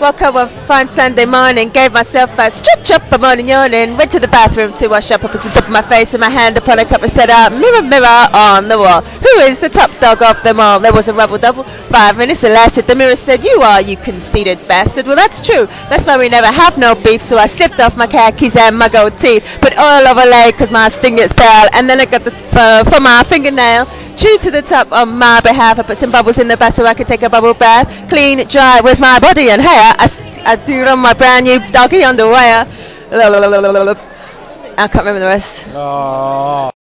Woke up one fine Sunday morning, gave myself a stretch up a morning yawning, went to the bathroom to wash up, put some soap on my face and my hand upon a cup and said, mirror, mirror on the wall, who is the top dog of them all? There was a rubble double, 5 minutes it lasted. The mirror said, you are, you conceited bastard. Well, that's true. That's why we never have no beef. So I slipped off my khakis and my gold teeth, put oil over leg cause my skin gets pale, and then I got the fur for my fingernail. True to the top on my behalf, I put some bubbles in the bath so I could take a bubble bath. Clean, dry was my body and hair. I threw on my brand new doggy underwear. I can't remember the rest. Oh.